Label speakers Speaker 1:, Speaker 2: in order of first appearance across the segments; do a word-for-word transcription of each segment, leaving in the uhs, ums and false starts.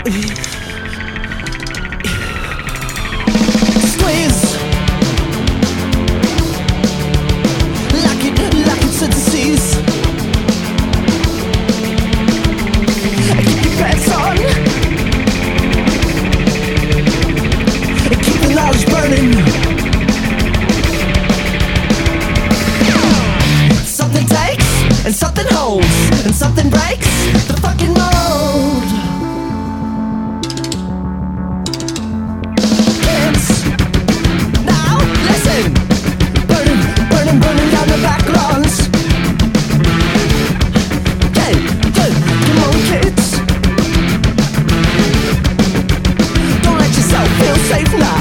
Speaker 1: Squeeze like it, like it's a disease. Keep your pants on, keep the knowledge burning. Something takes and something holds and something breaks the fucking mold. It's now, listen, burning, burning, burning down the back lawns. Hey, hey, come on kids, don't let yourself feel safe now.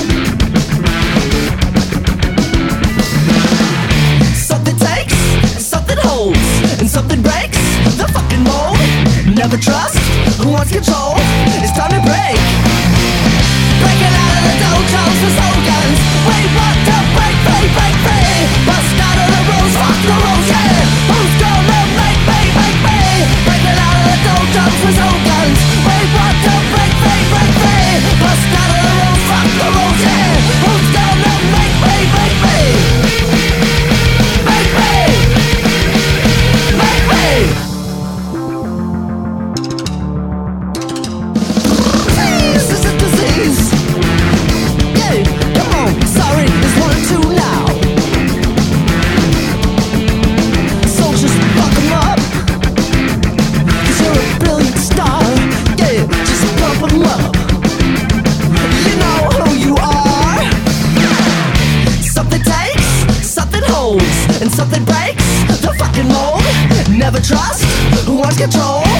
Speaker 1: Something takes and something holds and something breaks the fucking mold. Never trust who wants control. It's time to break. Breaking out of the dojos with soul guns. We want to break free, break free. Bust out of the rules, fuck the rules, yeah. Who's gonna make me, make me? Breaking out of the dojos with soul guns. We want to break free, break free. Bust out of the rules, fuck the rules, yeah. Who's gonna make me, make me? Make me, make me. This is a disease. Yeah, come on, sorry, there's one or two now. So just fuck 'em up, 'cause you're a brilliant star. Yeah, just pump 'em up. You know who you are. Something takes, something holds, and something breaks the fucking mold. Never trust who wants control.